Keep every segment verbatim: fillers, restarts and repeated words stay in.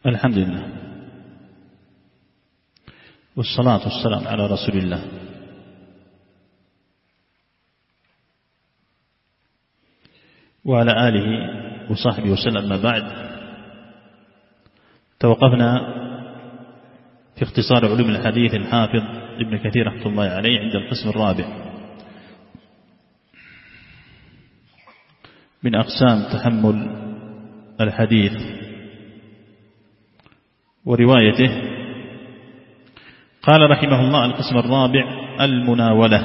الحمد لله والصلاة والسلام على رسول الله. وعلى آله وصحبه وسلم. ما بعد، توقفنا في اختصار علوم الحديث الحافظ ابن كثير رحمة الله عليه عند القسم الرابع من أقسام تحمل الحديث وروايته. قال رحمه الله: القسم الرابع المناولة،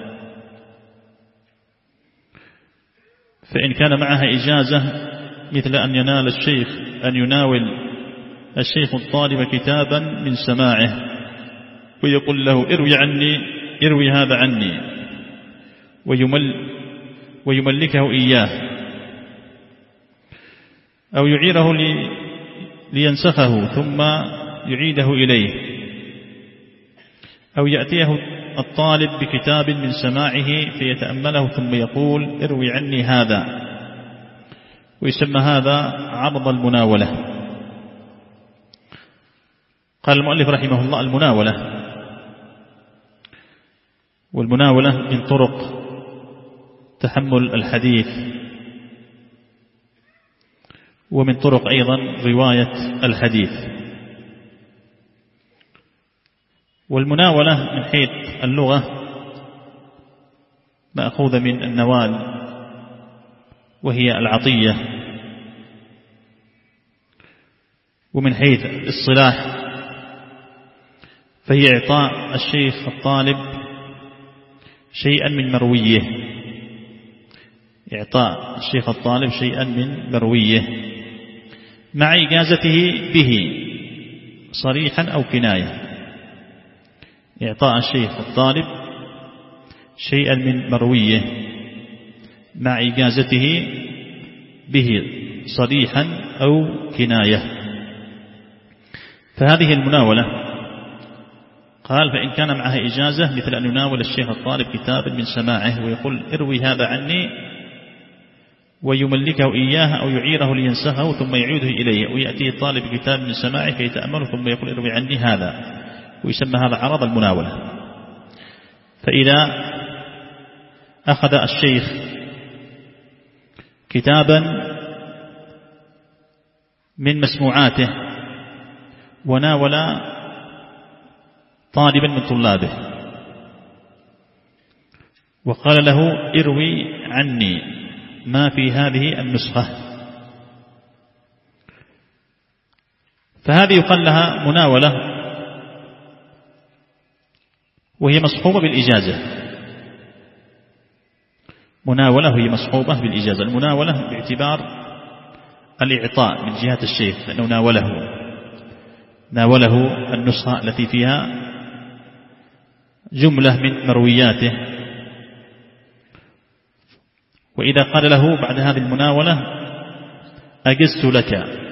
فإن كان معها إجازة مثل أن ينال الشيخ أن يناول الشيخ الطالب كتابا من سماعه ويقول له: اروي عني اروي هذا عني، ويمل ويملكه إياه، أو يعيره لي لينسخه ثم يعيده إليه، أو يأتيه الطالب بكتاب من سماعه فيتأمله ثم يقول: اروي عني هذا، ويسمى هذا عرض المناولة. قال المؤلف رحمه الله: المناولة، والمناولة من طرق تحمل الحديث، ومن طرق أيضا رواية الحديث. والمناولة من حيث اللغة مأخوذة من النوال، وهي العطية. ومن حيث الصلاح فهي إعطاء الشيخ الطالب شيئا من مرويه، إعطاء الشيخ الطالب شيئا من مرويه مع إجازته به صريحا أو كناية. إعطاء الشيخ الطالب شيئا من مرويه مع إجازته به صريحا أو كناية، فهذه المناولة. قال: فإن كان معها إجازة مثل أن يناول الشيخ الطالب كتابا من سماعه ويقول: اروي هذا عني، ويملكه إياه أو يعيره لينسخه ثم يعيده إليه، ويأتيه الطالب كتاب من سماعه فيتأمله ثم يقول: اروي عني هذا، ويسمى هذا عرض المناولة. فإذا أخذ الشيخ كتابا من مسموعاته وناول طالبا من طلابه وقال له: اروي عني ما في هذه النسخة، فهذه يقال لها مناولة، وهي مصحوبة بالإجازة. مناولة وهي مصحوبة بالإجازة. المناولة باعتبار الإعطاء من جهة الشيخ، لأنه ناوله ناوله النسخة التي فيها جملة من مروياته. وإذا قال له بعد هذه المناولة: أجزت لك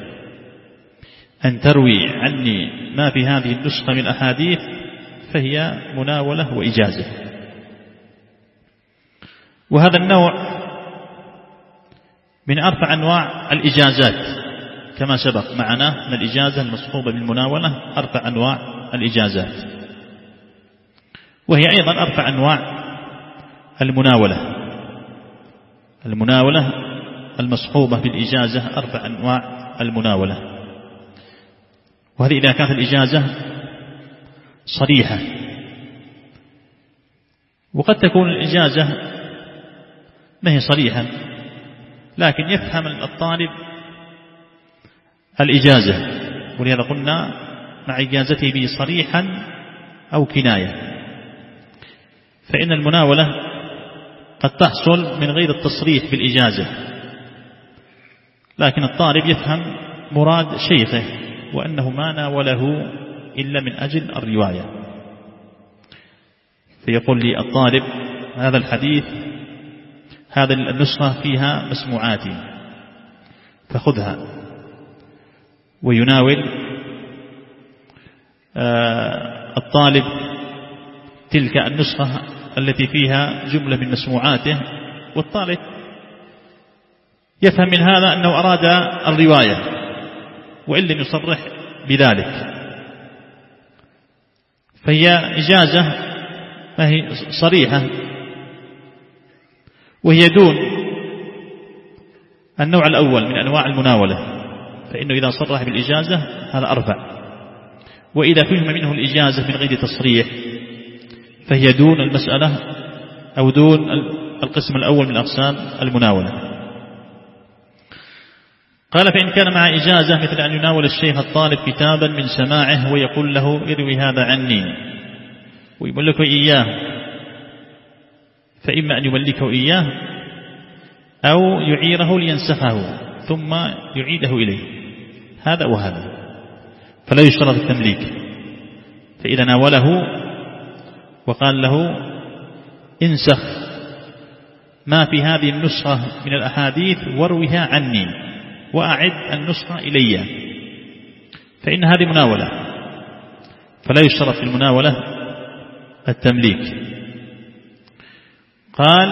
أن تروي عني ما في هذه النسخة من الأحاديث، فهي مناولة وإجازة. وهذا النوع من أرفع أنواع الإجازات، كما سبق معنا أن الإجازة المصحوبة بالمناولة أرفع أنواع الإجازات، وهي أيضا أرفع أنواع المناولة. المناولة المصحوبة بالإجازة أرفع أنواع المناولة، وهذه إذا كانت الإجازة صريحة. وقد تكون الإجازة ما هي صريحة، لكن يفهم الطالب الإجازة، ولهذا قلنا مع إجازته به صريحا أو كناية. فإن المناولة قد تحصل من غير التصريح بالإجازة، لكن الطالب يفهم مراد شيخه وأنه ما ناوله إلا من أجل الرواية، فيقول لي الطالب: هذا الحديث هذا النسخة فيها مسموعاتي فخذها، ويناول الطالب تلك النسخة التي فيها جملة من مسموعاته، والطالب يفهم من هذا أنه أراد الرواية، وإن لم يصرح بذلك، فهي إجازة فهي صريحة، وهي دون النوع الأول من أنواع المناولة، فإنه إذا صرح بالإجازة هذا أرفع، وإذا فهم منه الإجازة من غير تصريح فهي دون المسألة أو دون القسم الأول من أقسام المناولة. قال: فإن كان مع إجازة مثل أن يناول الشيخ الطالب كتابا من سماعه ويقول له اروي هذا عني ويملكه إياه، فإما أن يملكه إياه أو يعيره لينسخه ثم يعيده إليه، هذا وهذا، فلا يشترط التمليك. فإذا ناوله وقال له انسخ ما في هذه النسخة من الأحاديث واروها عني وأعد النسخة إلي، فإن هذه مناولة، فلا يشترط في المناولة التمليك. قال: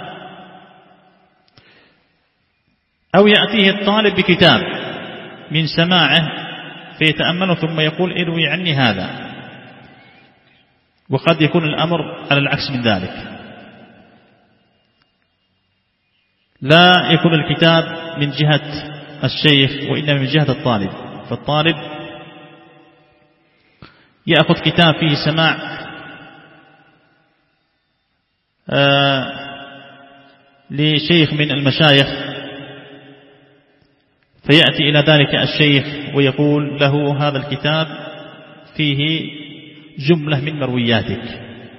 أو يأتيه الطالب بكتاب من سماعه فيتأمله ثم يقول اروي عني هذا، وقد يكون الأمر على العكس من ذلك، لا يكون الكتاب من جهة الشيخ وإنما من جهة الطالب، فالطالب يأخذ كتاب فيه سماع آه لشيخ من المشايخ، فيأتي إلى ذلك الشيخ ويقول له هذا الكتاب فيه جملة من مروياتك،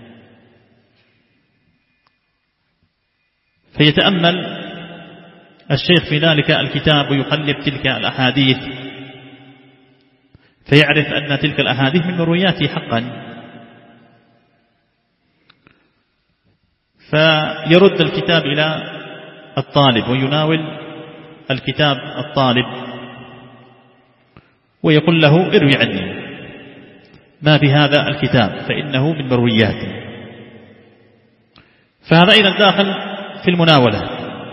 فيتأمل الشيخ في ذلك الكتاب ويقلب تلك الأحاديث فيعرف أن تلك الأحاديث من مروياته حقا، فيرد الكتاب إلى الطالب ويناول الكتاب الطالب ويقول له اروي عني ما في هذا الكتاب فإنه من مروياته، فهذا أيضا داخل في المناولة.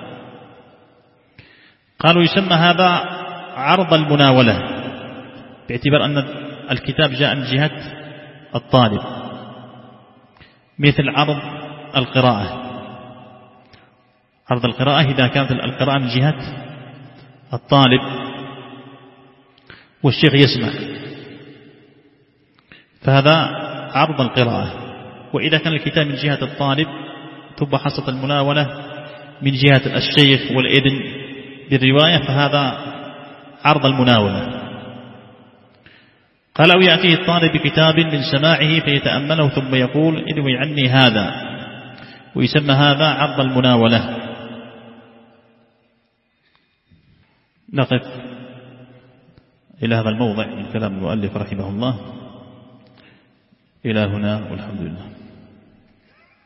قالوا يسمى هذا عرض المناولة، باعتبار أن الكتاب جاء من جهة الطالب، مثل عرض القراءة. عرض القراءة إذا كانت القراءة من جهة الطالب والشيخ يسمع، فهذا عرض القراءة. وإذا كان الكتاب من جهة الطالب ثم حصلت المناولة من جهة الشيخ والإذن بالرواية، فهذا عرض المناولة. قال: أو يأتيه الطالب بكتاب من سماعه فيتأمله ثم يقول اروي عني هذا، ويسمى هذا عرض المناولة. نقف إلى هذا الموضع من كلام المؤلف رحمه الله إلى هنا، والحمد لله.